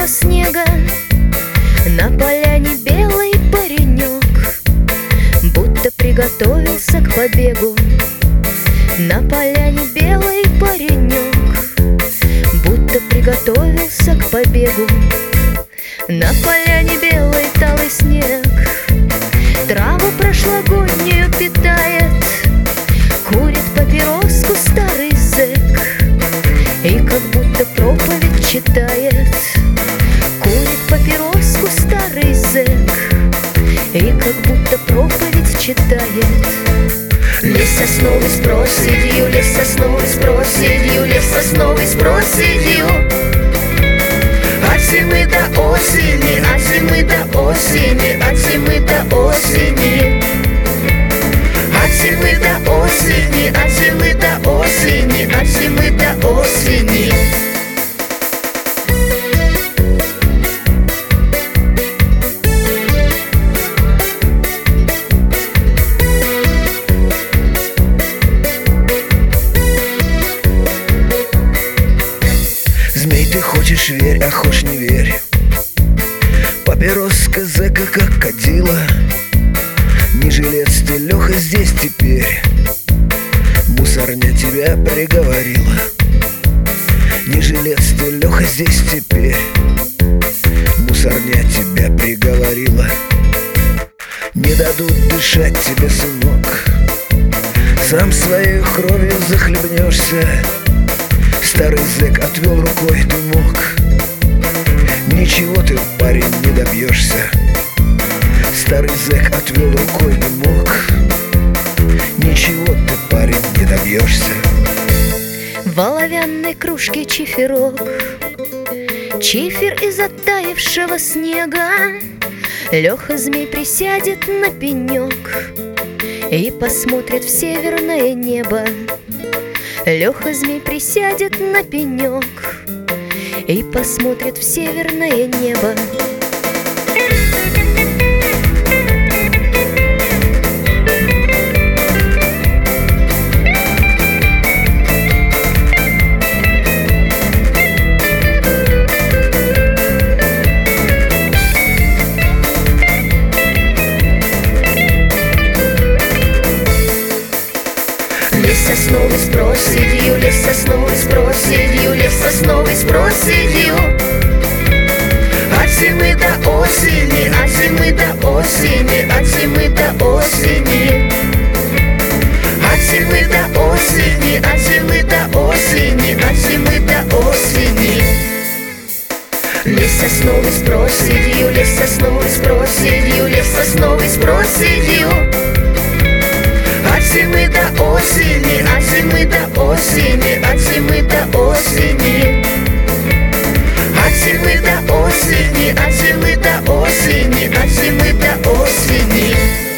растаявшего снега на поляне белый паренек будто приготовился к побегу. На поляне белый паренек будто приготовился к побегу. На поляне белый талый снег траву прошлогоднюю питает. Курит папироску старый зэк и как будто проповедь читает. Курит папироску старый зэк и как будто проповедь читает. Лес сосновый с проседью, лес сосновый с проседью, лес сосновый с проседью. От зимы до осени, от зимы до осени, от зимы до осени. От зимы до осени, от зимы до осени, от зимы до осени. Змей, ты хочешь верь, а хочешь не верь. Папироска зэка как кадила. Не жилец ты, Леха, здесь теперь. Мусорня тебя приговорила. Не жилец ты, Леха, здесь теперь. Мусорня тебя приговорила. Не дадут дышать тебе, сынок. Сам своей кровью захлебнешься. Старый зэк отвел рукой дымок. Ничего ты, парень, не добьешься. Старый зэк отвел рукой дымок. Ничего ты, парень, не добьешься. В оловянной кружке чиферок, чифер из оттаившего снега. Леха Змей присядет на пенек и посмотрит в северное небо. Леха Змей присядет на пенек и посмотрит в северное небо. Лес сосновый с проседью, лес сосновый с проседью, лес сосновый с проседью. От зимы до осени, от зимы до осени, от зимы до осени. От зимы до осени, от зимы до осени, от зимы до осени. Лес сосновый с проседью, лес сосновый с проседью, лес сосновый с проседью. От зимы до осени, от зимы до осени, от зимы до осени. От зимы до осени, от зимы до осени, от зимы до осени.